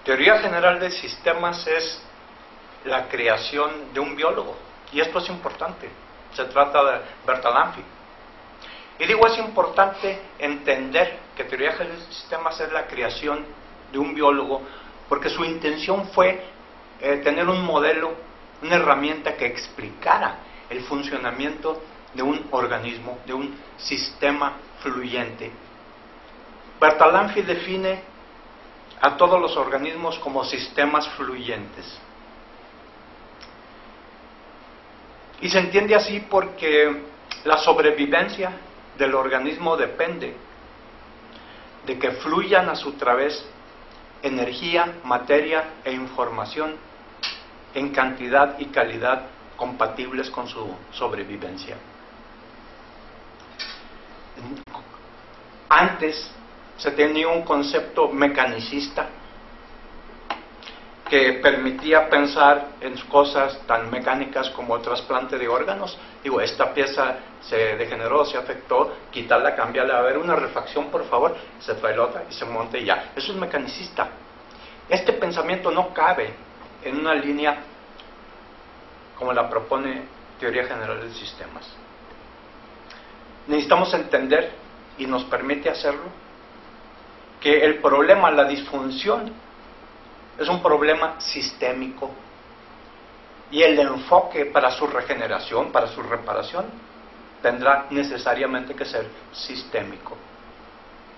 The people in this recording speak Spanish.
Teoría general de sistemas es la creación de un biólogo, y esto es importante. Se trata de Bertalanffy. Y digo, es importante entender que teoría general de sistemas es la creación de un biólogo, porque su intención fue tener un modelo, una herramienta que explicara el funcionamiento de un organismo, de un sistema fluyente. Bertalanffy define a todos los organismos como sistemas fluyentes. Y se entiende así porque la sobrevivencia del organismo depende de que fluyan a su través energía, materia e información en cantidad y calidad compatibles con su sobrevivencia. Antes se tenía un concepto mecanicista que permitía pensar en cosas tan mecánicas como el trasplante de órganos. Digo, esta pieza se degeneró, se afectó, quitarla, cambiarla, a ver, una refacción por favor, se trae la otra y se monta y ya. Eso es mecanicista. Este pensamiento no cabe en una línea como la propone Teoría General de Sistemas. Necesitamos entender, y nos permite hacerlo, que el problema, la disfunción, es un problema sistémico, y el enfoque para su regeneración, para su reparación, tendrá necesariamente que ser sistémico.